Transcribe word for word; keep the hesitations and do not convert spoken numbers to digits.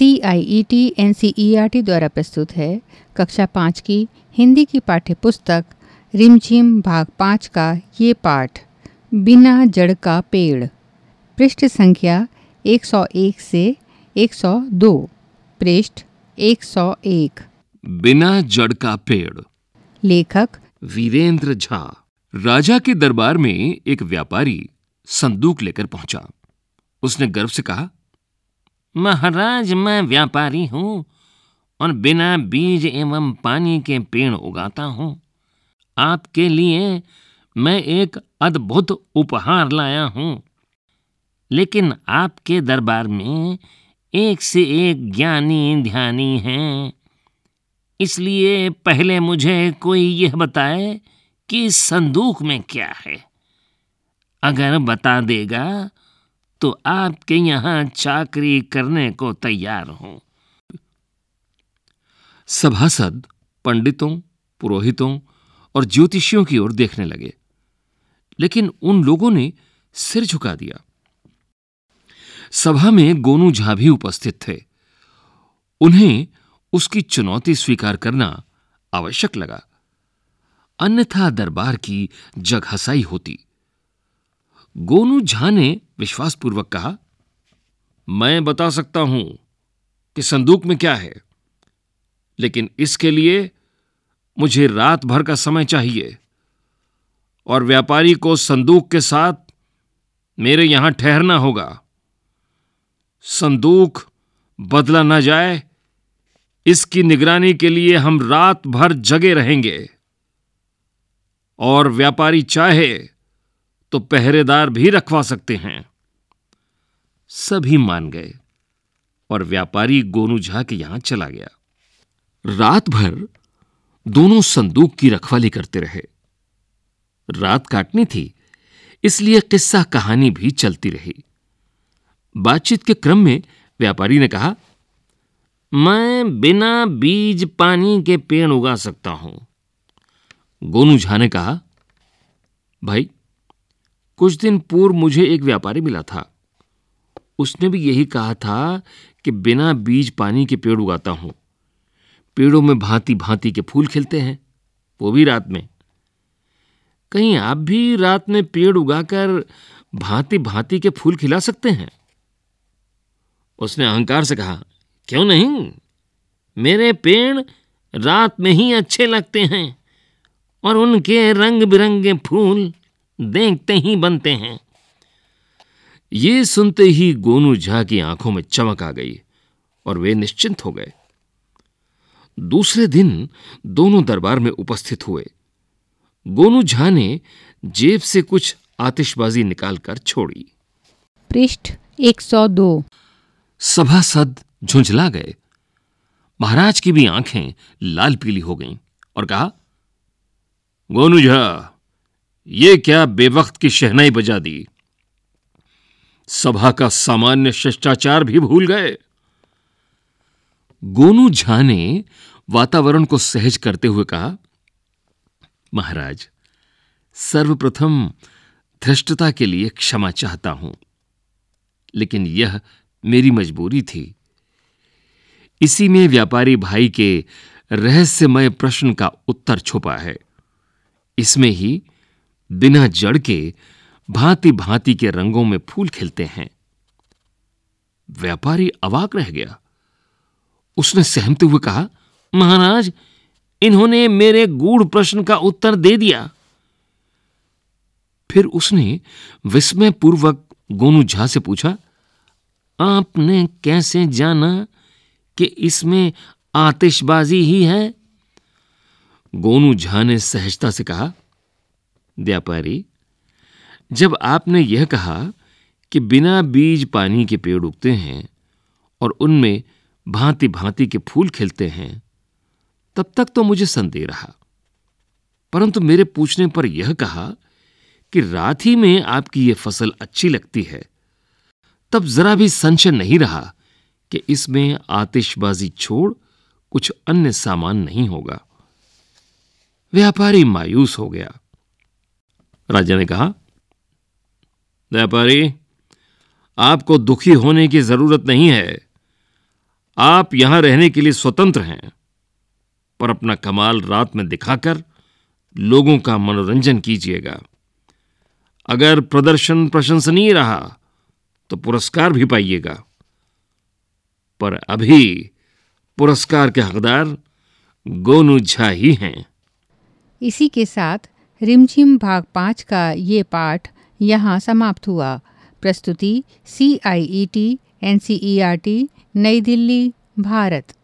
C I E T N C E R T द्वारा प्रस्तुत है कक्षा पाँच की हिंदी की पाठ्य पुस्तक रिमझिम भाग पाँच का ये पाठ बिना जड़ का पेड़, पृष्ठ संख्या एक सौ एक से एक सौ दो, पृष्ठ एक सौ एक। बिना जड़ का पेड़। लेखक वीरेंद्र झा। राजा के दरबार में एक व्यापारी संदूक लेकर पहुंचा। उसने गर्व से कहा, महाराज, मैं व्यापारी हूं और बिना बीज एवं पानी के पेड़ उगाता हूं। आपके लिए मैं एक अद्भुत उपहार लाया हूं। लेकिन आपके दरबार में एक से एक ज्ञानी ध्यानी हैं, इसलिए पहले मुझे कोई यह बताए कि इस संदूक में क्या है। अगर बता देगा तो आपके यहां चाकरी करने को तैयार हूं। सभासद पंडितों, पुरोहितों और ज्योतिषियों की ओर देखने लगे, लेकिन उन लोगों ने सिर झुका दिया। सभा में गोनू झा भी उपस्थित थे। उन्हें उसकी चुनौती स्वीकार करना आवश्यक लगा, अन्यथा दरबार की जगहसाई होती। गोनू झा ने विश्वासपूर्वक कहा, मैं बता सकता हूं कि संदूक में क्या है, लेकिन इसके लिए मुझे रात भर का समय चाहिए और व्यापारी को संदूक के साथ मेरे यहां ठहरना होगा। संदूक बदला न जाए, इसकी निगरानी के लिए हम रात भर जगे रहेंगे और व्यापारी चाहे तो पहरेदार भी रखवा सकते हैं। सभी मान गए और व्यापारी गोनू झा के यहां चला गया। रात भर दोनों संदूक की रखवाली करते रहे। रात काटनी थी, इसलिए किस्सा कहानी भी चलती रही। बातचीत के क्रम में व्यापारी ने कहा, मैं बिना बीज पानी के पेड़ उगा सकता हूं। गोनू झा ने कहा, भाई, कुछ दिन पूर्व मुझे एक व्यापारी मिला था। उसने भी यही कहा था कि बिना बीज पानी के पेड़ उगाता हूं। पेड़ों में भांति भांति के फूल खिलते हैं, वो भी रात में। कहीं आप भी रात में पेड़ उगाकर भांति भांति के फूल खिला सकते हैं? उसने अहंकार से कहा, क्यों नहीं, मेरे पेड़ रात में ही अच्छे लगते हैं और उनके रंग बिरंगे फूल देखते ही बनते हैं। ये सुनते ही गोनू झा की आंखों में चमक आ गई और वे निश्चिंत हो गए। दूसरे दिन दोनों दरबार में उपस्थित हुए। गोनू झा ने जेब से कुछ आतिशबाजी निकालकर छोड़ी। पृष्ठ एक सौ दो। सभासद झुंझला गए। महाराज की भी आंखें लाल पीली हो गईं और कहा, गोनू झा, ये क्या बेवक्त की शहनाई बजा दी? सभा का सामान्य शिष्टाचार भी भूल गए। गोनू झा ने वातावरण को सहज करते हुए कहा, महाराज, सर्वप्रथम धृष्टता के लिए क्षमा चाहता हूं, लेकिन यह मेरी मजबूरी थी। इसी में व्यापारी भाई के रहस्यमय प्रश्न का उत्तर छुपा है। इसमें ही बिना जड़ के भांति भांति के रंगों में फूल खिलते हैं। व्यापारी अवाक रह गया। उसने सहमते हुए कहा, महाराज, इन्होंने मेरे गूढ़ प्रश्न का उत्तर दे दिया। फिर उसने विस्मयपूर्वक गोनू झा से पूछा, आपने कैसे जाना कि इसमें आतिशबाजी ही है? गोनू झा ने सहजता से कहा, व्यापारी, जब आपने यह कहा कि बिना बीज पानी के पेड़ उगते हैं और उनमें भांति भांति के फूल खिलते हैं, तब तक तो मुझे संदेह रहा। परंतु मेरे पूछने पर यह कहा कि रात ही में आपकी यह फसल अच्छी लगती है, तब जरा भी संशय नहीं रहा कि इसमें आतिशबाजी छोड़ कुछ अन्य सामान नहीं होगा। व्यापारी मायूस हो गया। राजा ने कहा, व्यापारी, आपको दुखी होने की जरूरत नहीं है। आप यहां रहने के लिए स्वतंत्र हैं, पर अपना कमाल रात में दिखाकर लोगों का मनोरंजन कीजिएगा। अगर प्रदर्शन प्रशंसनीय रहा तो पुरस्कार भी पाइएगा, पर अभी पुरस्कार के हकदार गोनू झा ही हैं। इसी के साथ रिमझिम भाग पाँच का ये पाठ यहाँ समाप्त हुआ। प्रस्तुति C I E T N C E R T, New Delhi, Bharat.